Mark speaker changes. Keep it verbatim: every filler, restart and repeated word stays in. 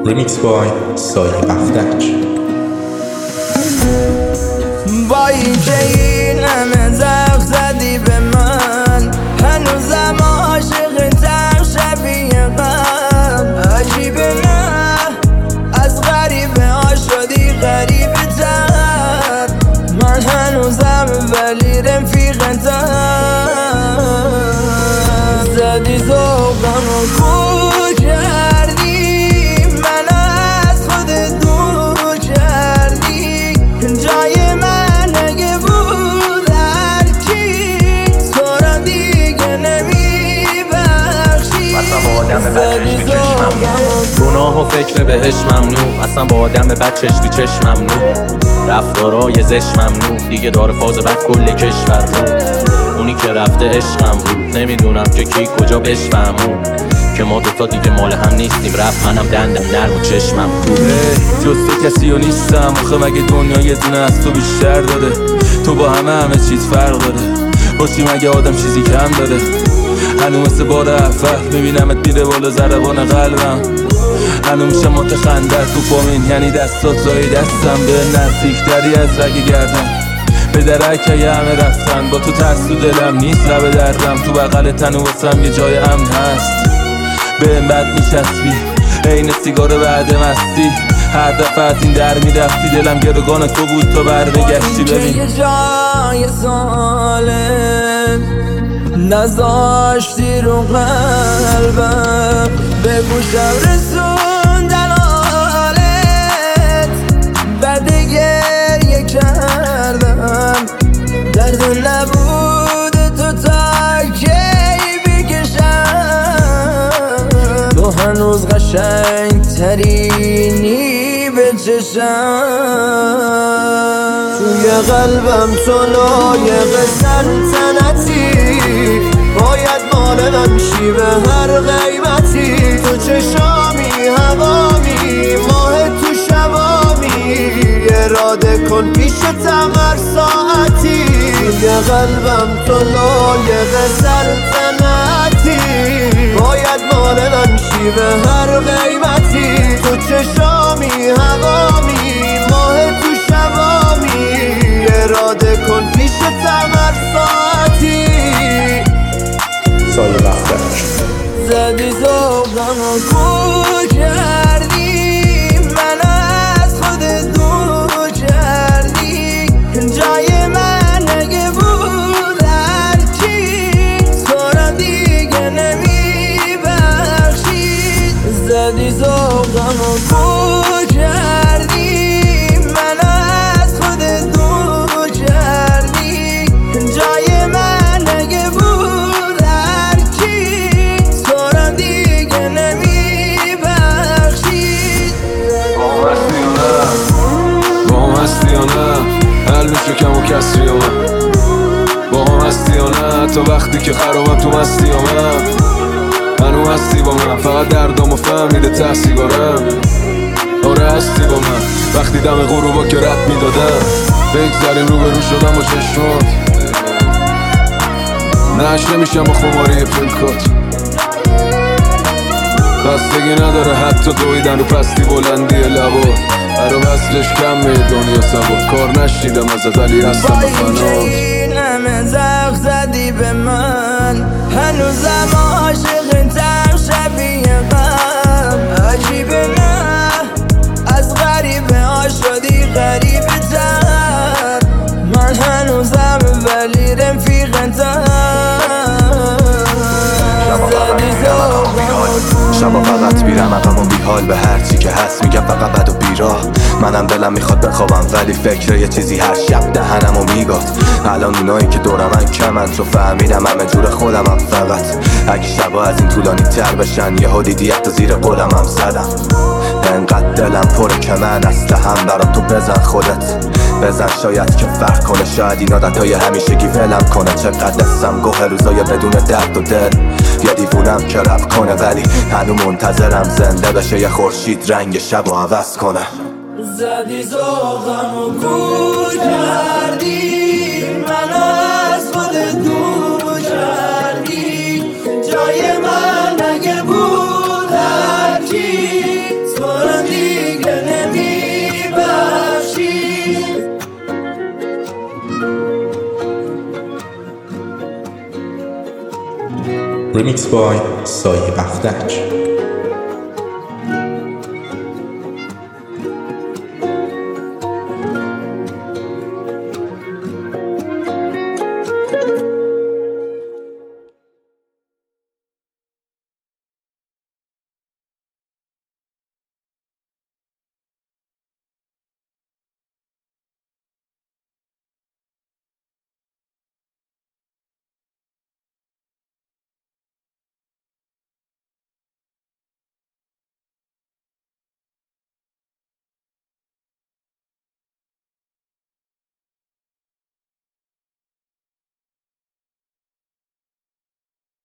Speaker 1: ریمیکس بای سایه بختک.
Speaker 2: با اینکه این همه زخم زدی به من، هنوزم عاشقتم شبیه قبل. عجیبه نه از غریبه ها شدی غریبه تر، من هنوزم ولی رفیقتم. زدی ذوقم و خود کردی، من از خودت دور کردی. جای من اگه بود هرکی تو را دیگه نمیبخشی.
Speaker 3: اصلا با آدم بد چشمی چشمم گناه و فکر بهش ممنوع. اصلا با آدم بد چشمی چشم ممنوع. رفتارای زشت ممنوع. دیگه داره فاز بد کل کشور رو. اونی که رفته عشقم بود، نمیدونم که کی کجا بشفهمون که ما دوتا دیگه مال هم نیستیم. رفت منم دندم نرم و چشمم خوبه.
Speaker 4: جز تو کسی و نیستم آخه، مگه دنیا یه دونه از تو بیشتر داره؟ تو با همه همه چیز فرق داره. باشی مگه آدم چیزی کم داره؟ هنو مثل بار اول میبینمت میره بالا ضربان قلبم. هنو میشه متخندر تو پامین، یعنی دستات رای دستم به نزدیکتری از رگ گردم. به درک یه همه رفتن، با تو ترس تو دلم نیست لب دردم. تو بغل تنو واسم یه جای امن هست، به این بد میچسبی عین سیگار بعد مستی. هر دفعه از این در میرفتی دلم گروگان تو بود تا برمیگشتی. ببین
Speaker 2: یه جای ظالم نذاشتی رو قلبم، به گوشم رسوندن حالت، بعد گریه کردم. درد نبود تو تا کی بکشم، تو هنوز قشنگ ترینی به چشم. توی قلبم تو لایق سلطنتی، باید مال من شی به هر قیمتی. تو چشامی هوامی ماه تو شبامی، اراده کن پیشتم هر ساعتی. توی قلبم تو لایق سلطنتی، باید مال من شی به هر قیمتی. تو چشامی هوامی ماه تو شبامی، اراده کن پیشتم هر ساعتی.
Speaker 1: سایه بختک.
Speaker 2: زدی ذوقم و خود کردی، من از خودت دور کردی. جای من اگه بود هرکی تو را دیگه نمیبخشید. زدی ذوقم و خود کردی، من از خودت دور کردی. جای من اگه بود هرکی تو را دیگه نمیبخشید.
Speaker 4: با هم هستی یا نه؟ با هم هستی یا نه؟ حل میشه کم و کسری یا من؟ با هم هستی یا نه؟ تا وقتی که خرابم تو مستی یا من؟ هنو هستی با من؟ فقط دردامو فهمیده ته سیگارم. آره هستی با من وقتی دم غروبا که رد میدادم. بگذاریم رو به رو شدم با چشمات، نهش نمیشم با خماری پلکات. بستگی نداره حتی دویدن رو پستی بلندی لبات. هر وصلش کمه دنیا سبات، کار نشیدم ازت ولی هستم به فنات.
Speaker 2: با این همه زخم زدی به من، هنوزم عاشقتم شبیه قبل. عجیبه نه از غریبه ها شدی غریبه تر، من هنوزم ولی رفیقتم.
Speaker 5: شبا فقط میرم عقب و بیحال به هرچی که هست میگم فقط بد و بیراه. منم دلم میخواد بخوابم ولی فکر یه چیزی هر شب دهنمو میگاد. الان اونایی که دورم من کمن، تو فهمیدم همه جور خودمم فقط. اگه شبا از این طولانی تر بشن یهو دیدی حتی زیر قولم هم زدم. انقدر دلم پره که من اصلا هم برا تو بزن خودت بزن، شاید که فرق کنه. شاید این عادتهای همیشگی ولم کنه. چقدر دستم گوه روزای بدون درد و دل، یا دیوونم که رب کنه ولی هنو منتظرم زنده بشه یه خورشید رنگ شب و عوض کنه.
Speaker 2: زدی ذوقم و گول کردی، من از خودت دور کردی. جای من اگه بود هرکی تو را
Speaker 1: ریمیکس بای سایه بختک.